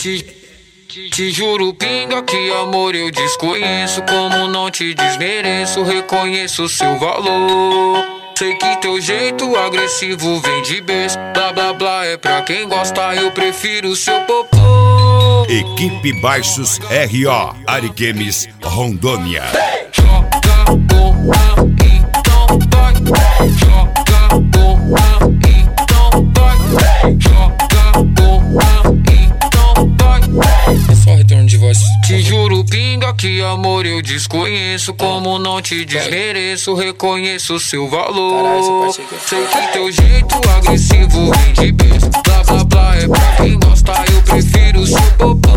Te juro, pinga, que amor eu desconheço. Como não te desmereço, reconheço seu valor. Sei que teu jeito agressivo vem de berço. Blá blá blá é pra quem gosta, eu prefiro seu popô. Equipe Baixos R.O. Ariquemes, Rondônia. Joga bola, então vai. Joga bola, então vai. Joga bola, então vai. Só retorno de voz. Te juro, pinga, que amor eu desconheço. Como não te desmereço, reconheço seu valor. Sei que teu jeito agressivo vem de berço. Blá blá blá é pra quem gosta, eu prefiro seu popô.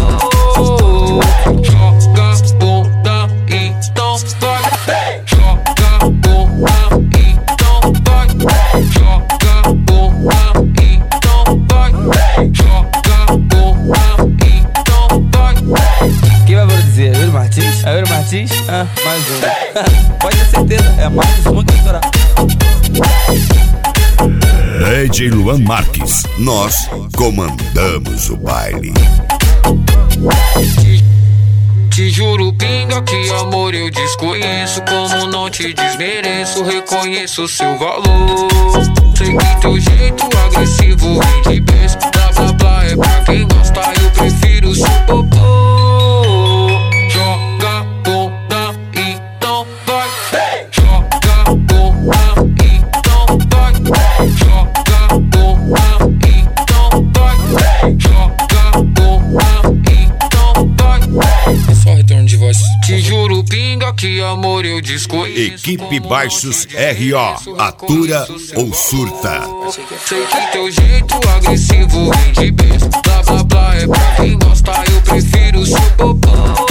Joga bola, então vai. Joga bola, então vai. Joga bola, então vai. Joga bola, então vai. Quem vai produzir? É Euro Martins? É Euro Martins? Ah, mais um. Pode ter certeza, é Marcos muito estourar. DJ Luan Marques, nós comandamos o baile. Te juro, pinga, que amor eu desconheço. Como não te desmereço, reconheço seu valor. Sei que teu jeito agressivo vem de berço. Blá blá blá é pra quem gosta, eu prefiro seu popô. Joga bola, então vai. Joga bola, então vai. Joga bola, então vai. Joga bola, então vai. Só retorno de voz. Te juro, pinga, que amor eu desconheço. Equipe Baixos R.O. Atura ou surta. Sei que teu jeito agressivo vem de berço. Blá blá blá é pra quem gosta, eu prefiro seu popô.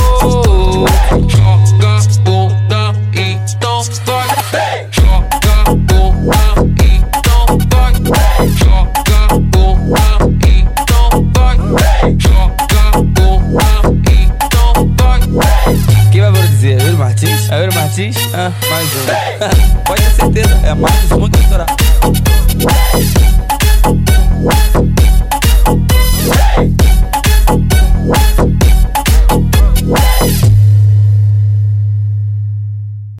Joga bola, então vai. Joga bola, então vai. Joga bola, então vai. Joga bola, então vai. Quem vai produzir? É Euro Martins? É Euro Martins? Ah, mais um. Pode ter certeza, é Marcos muito estourar.